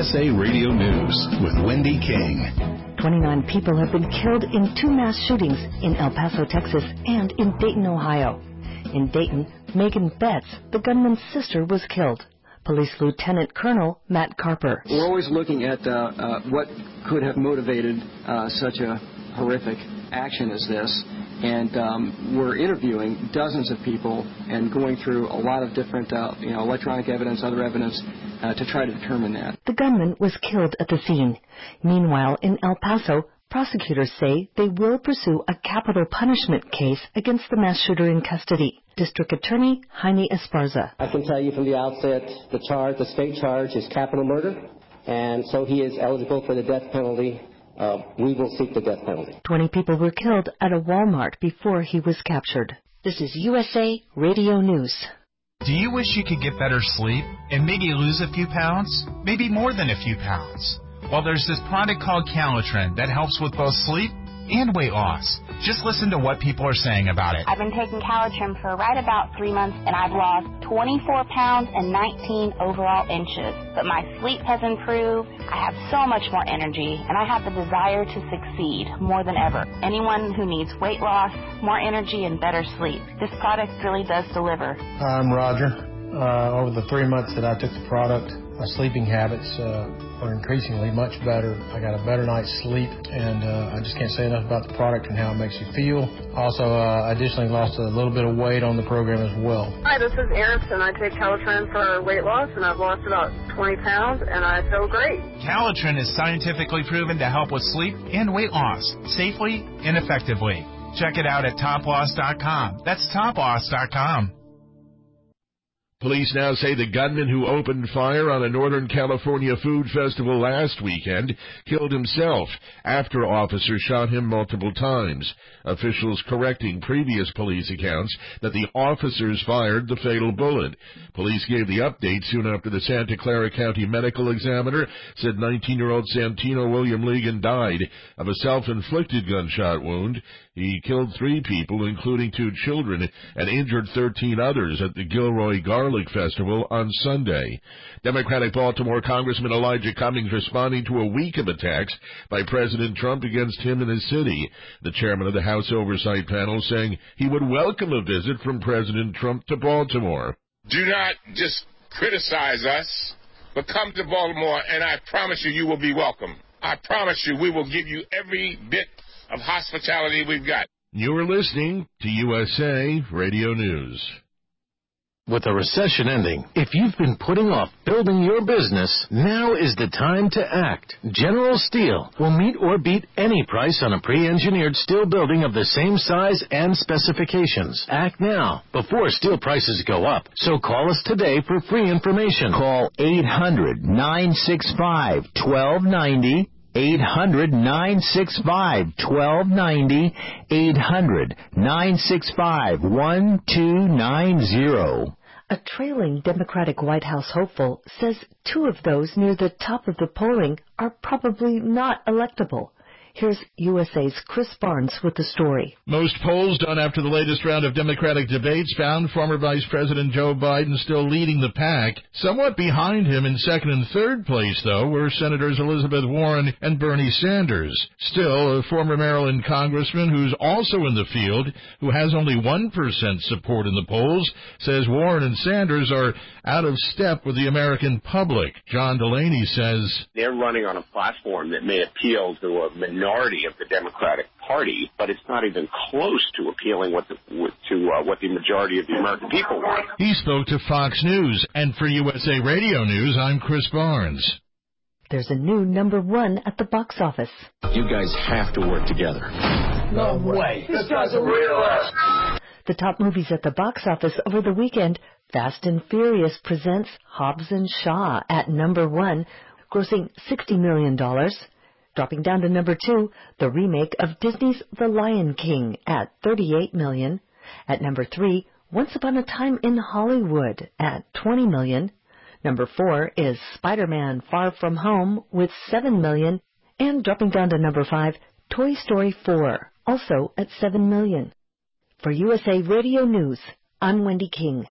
USA Radio News with Wendy King. 29 people have been killed in 2 mass shootings in El Paso, Texas, and in Dayton, Ohio. In Dayton, Megan Betts, the gunman's sister, was killed. Police Lieutenant Colonel Matt Carper. We're always looking at what could have motivated such a horrific action as this, and we're interviewing dozens of people and going through a lot of different electronic evidence, other evidence, to try to determine that. The gunman was killed at the scene. Meanwhile, in El Paso, prosecutors say they will pursue a capital punishment case against the mass shooter in custody. District Attorney Jaime Esparza. I can tell you from the outset, the state charge is capital murder, and so he is eligible for the death penalty. We will seek the death penalty. 20 people were killed at a Walmart before he was captured. This is USA Radio News. Do you wish you could get better sleep and maybe lose a few pounds? Maybe more than a few pounds? Well, there's this product called Calitrin that helps with both sleep and weight loss. Just listen to what people are saying about it. I've been taking Calitrin for right about 3 months, and I've lost 24 pounds and 19 overall inches. But my sleep has improved, I have so much more energy, and I have the desire to succeed more than ever. Anyone who needs weight loss, more energy, and better sleep, this product really does deliver. I'm Roger. Over the 3 months that I took the product, my sleeping habits are increasingly much better. I got a better night's sleep, and I just can't say enough about the product and how it makes you feel. Also, I additionally lost a little bit of weight on the program as well. Hi, this is Erin, and I take Calitrin for weight loss, and I've lost about 20 pounds, and I feel great. Calitrin is scientifically proven to help with sleep and weight loss safely and effectively. Check it out at toploss.com. That's toploss.com. Police now say the gunman who opened fire on a Northern California food festival last weekend killed himself after officers shot him multiple times. Officials correcting previous police accounts that the officers fired the fatal bullet. Police gave the update soon after the Santa Clara County medical examiner said 19-year-old Santino William Ligon died of a self-inflicted gunshot wound. He killed 3 people, including 2 children, and injured 13 others at the Gilroy Garlic Festival on Sunday. Democratic Baltimore Congressman Elijah Cummings responding to a week of attacks by President Trump against him and his city. The chairman of the House Oversight Panel saying he would welcome a visit from President Trump to Baltimore. Do not just criticize us, but come to Baltimore, and I promise you will be welcome. I promise you we will give you every bit of hospitality we've got. You're listening to USA Radio News. With the recession ending, if you've been putting off building your business, now is the time to act. General Steel will meet or beat any price on a pre-engineered steel building of the same size and specifications. Act now, before steel prices go up. So call us today for free information. Call 800-965-1290. 800-965-1290, 800-965-1290. A trailing Democratic White House hopeful says 2 of those near the top of the polling are probably not electable. Here's USA's Chris Barnes with the story. Most polls done after the latest round of Democratic debates found former Vice President Joe Biden still leading the pack. Somewhat behind him in second and third place, though, were Senators Elizabeth Warren and Bernie Sanders. Still, a former Maryland congressman who's also in the field, who has only 1% support in the polls, says Warren and Sanders are out of step with the American public. John Delaney says they're running on a platform that may appeal to a minority of the Democratic Party, but it's not even close to appealing what the majority of the American people want. He spoke to Fox News, and for USA Radio News, I'm Chris Barnes. There's a new #1 at the box office. You guys have to work together. No way. This guy's a realist. The top movies at the box office over the weekend, Fast and Furious presents Hobbs and Shaw at #1, grossing $60 million. Dropping down to #2, the remake of Disney's The Lion King at $38 million. At #3, Once Upon a Time in Hollywood at $20 million. #4 is Spider-Man Far From Home with $7 million. And dropping down to #5, Toy Story 4, also at $7 million. For USA Radio News, I'm Wendy King.